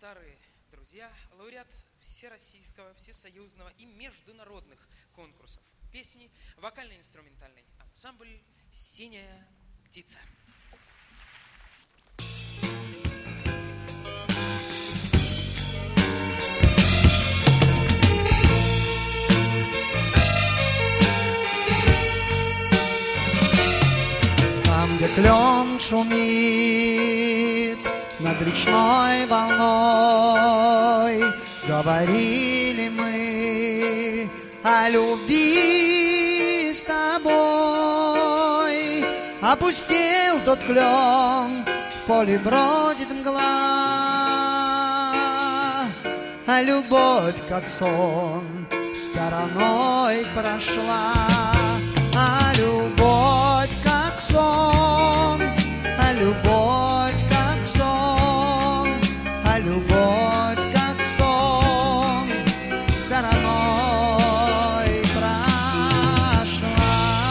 старые друзья, лауреат всероссийского, всесоюзного и международных конкурсов песни, вокально-инструментальный ансамбль «Синяя птица». Там, где клен шумит над речной волной, говорили мы о любви с тобой. Опустил тот клен, в поле бродит мгла, а любовь, как сон, стороной прошла. А любовь, как сон, а любовь, как сон, а любовь, как сон, стороной прошла.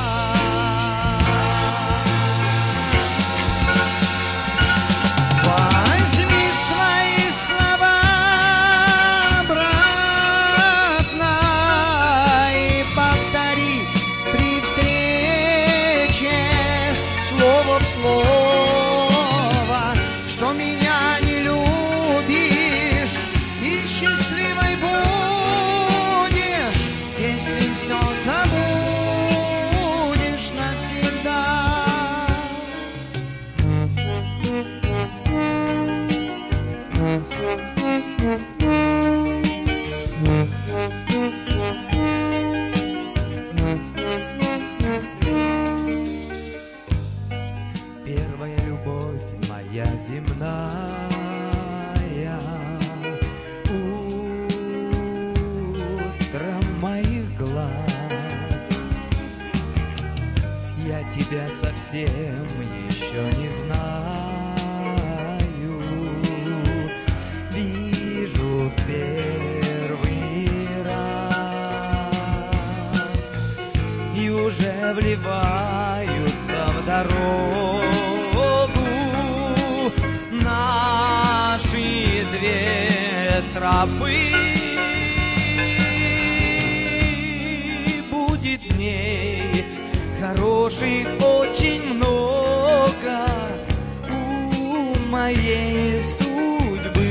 Возьми свои слова обратно и повтори при встрече слово в слово, что меня не любишь и счастливой будешь, если все забудешь навсегда. Первая любовь моя земная, утром моих глаз. Я тебя совсем еще не знаю, вижу в первый раз, и уже вливаются в дорогу наши две тропы. Будет дней хороших очень много у моей судьбы.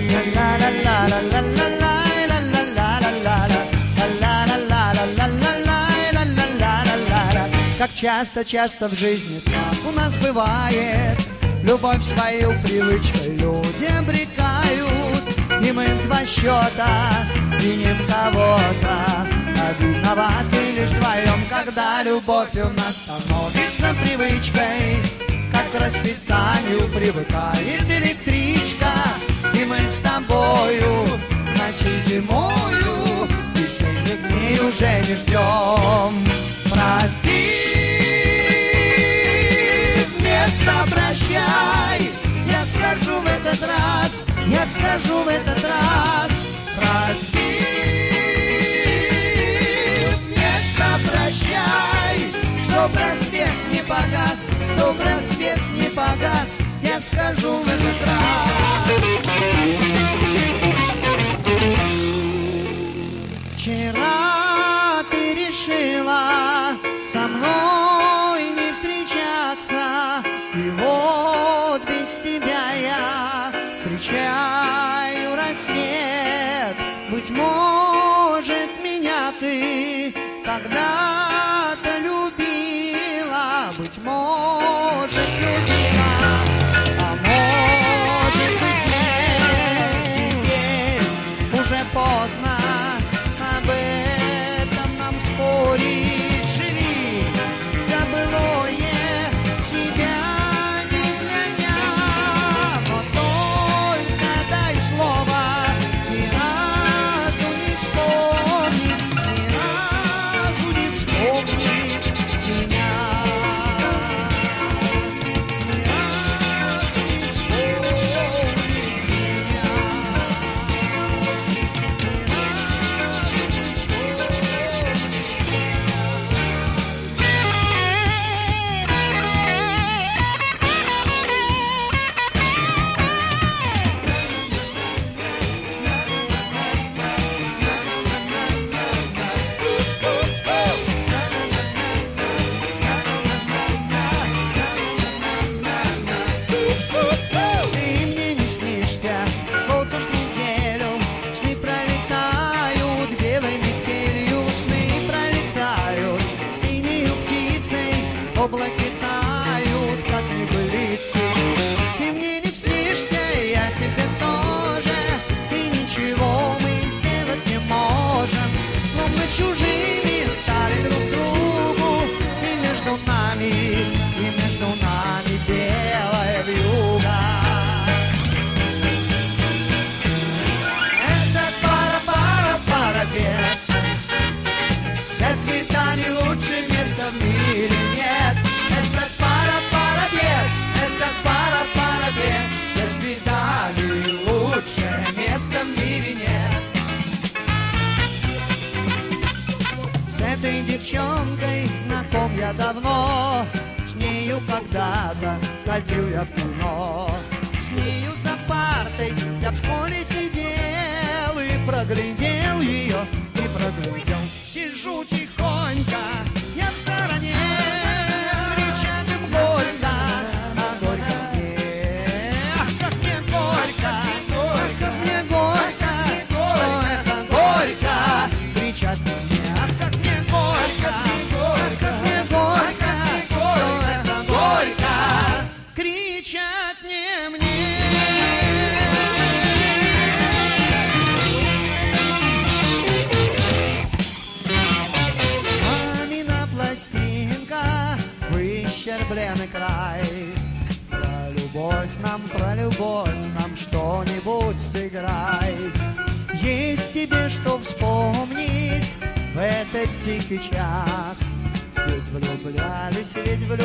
Как часто в жизни так у нас бывает, любовь свою привычкой люди обрекают, и мы в два счета виним кого-то, а виноваты лишь вдвоем, когда любовь у нас становится привычкой, как к расписанию привыкает электричка, и мы с тобою ночи зимою весенних дней уже не ждем. Прости, вместо прощай, я скажу в этот раз, я скажу в этот раз. Прости, вместо прощай, чтоб рассвет не погас, чтоб рассвет не погас, я скажу в этот раз. Вчера ты решила со мной не встречаться, и вот без тебя я встречаю рассвет. Быть может, меня ты когда-то любила, быть может, любила, а может быть нет, теперь уже поздно об этом нам спорить. Живи за былое, себя не гоня, но только дай слово ни разу не вспомнить, ни разу не вспомнить. девчонкой знаком я давно, с нею когда-то ходил я в кино. С нею за партой я в школе сидел и проглядел ее, и проглядел. Сижу тихонько, я в стороне, кричат им горько, а горько мне. Ах, как мне горько, как мне горько, что это горько, кричат мне. Ах, как мне горько, как мне горько, что это горько, кричат не мне. Мамина пластинка, выщербленный край. Про любовь нам что-нибудь сыграй. Есть тебе что вспомнить в этот тихий час? Ведь влюблялись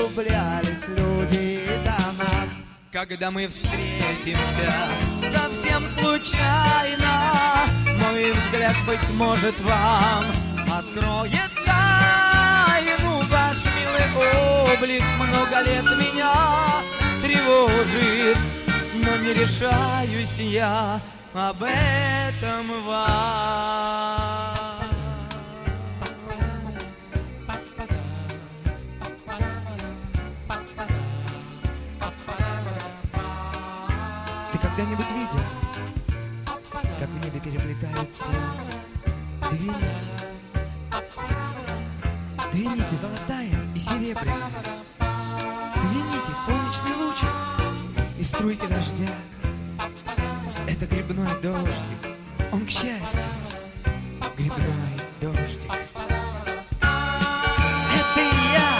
люди до нас. Когда мы встретимся совсем случайно, мой взгляд, быть может, вам откроет тайну. Ваш милый облик много лет меня тревожит, но не решаюсь я об этом вам. Ты когда-нибудь видел, как в небе переплетаются две нити? Две нити, золотая и серебряная. Две нити, солнечный луч и струйки дождя. Это грибной дождик, он, к счастью, грибной дождик. Это я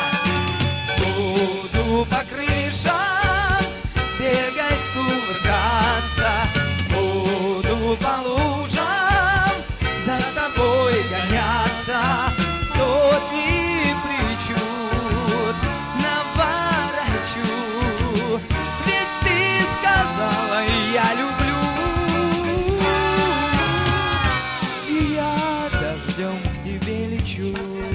буду по крышам бегать, кувыркаться, буду по лужам за тобой гоняться. Сотни причуд наворочу, ведь ты сказала, я люблю. И я дождем к тебе лечу,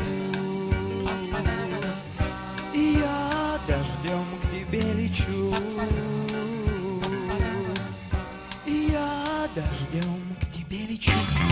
и я дождем к тебе лечу, и я дождем к тебе лечу.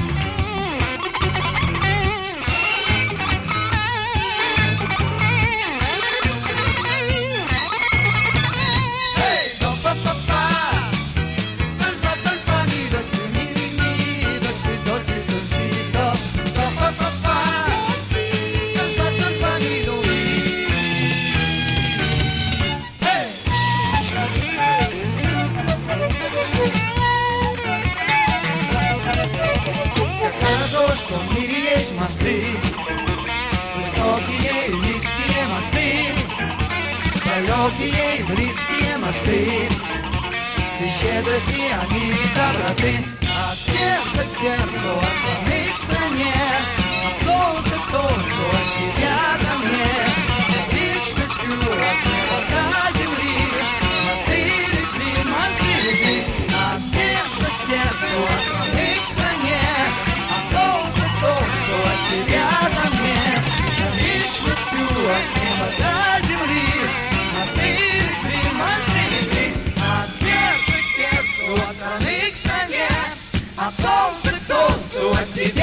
Мосты, высокие и низкие мосты, далекие и близкие мосты, и щедрости, они доброты. От сердца к сердцу, от страны к стране, от солнца к солнцу, от тебя ко мне, вечностью от неба до земли, мосты любви, от сердца к сердцу, от страны к стране, от солнца к солнцу, от тебя ко мне, вечностью от неба до земли, мосты любви, от сердца к сердцу, от страны к стране, от солнца к солнцу, от тебя.